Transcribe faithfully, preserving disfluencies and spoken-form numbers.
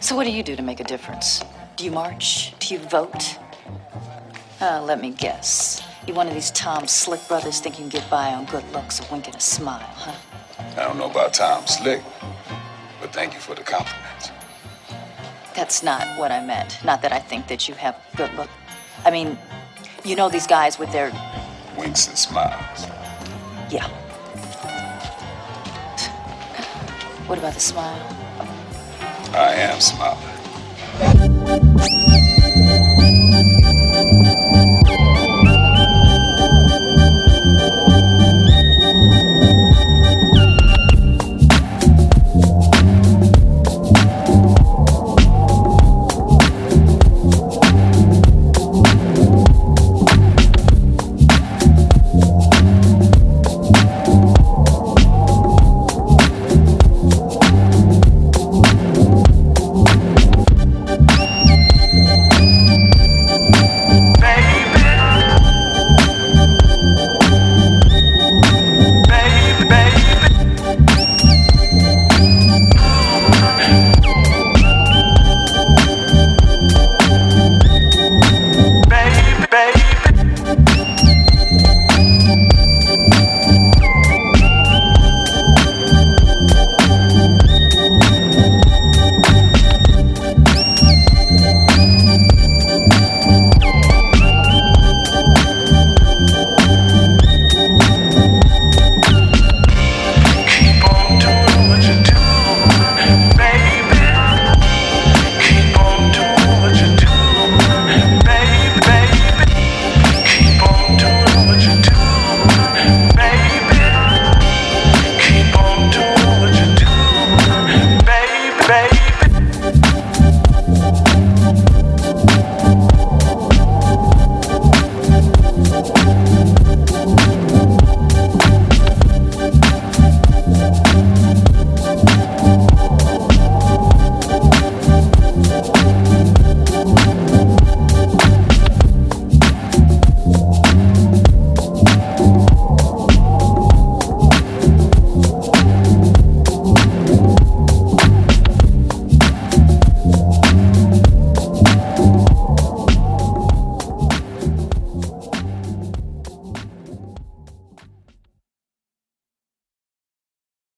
So what do you do to make a difference? Do you march? Do you vote? Uh, let me guess. You're one of these Tom Slick brothers think you can get by on good looks, a wink and a smile, huh? I don't know about Tom Slick, but thank you for the compliment. That's not what I meant. Not that I think that you have good look. I mean, you know these guys with their... winks and smiles. Yeah. What about the smile? I am smiling.